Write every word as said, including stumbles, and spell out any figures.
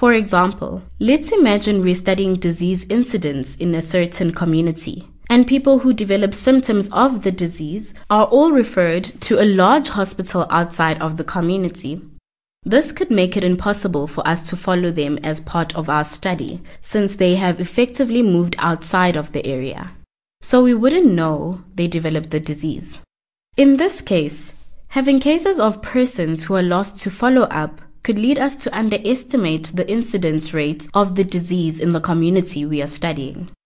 For example, let's imagine we're studying disease incidence in a certain community, and people who develop symptoms of the disease are all referred to a large hospital outside of the community. This could make it impossible for us to follow them as part of our study, since they have effectively moved outside of the area. So we wouldn't know they developed the disease. In this case, having cases of persons who are lost to follow up could lead us to underestimate the incidence rate of the disease in the community we are studying.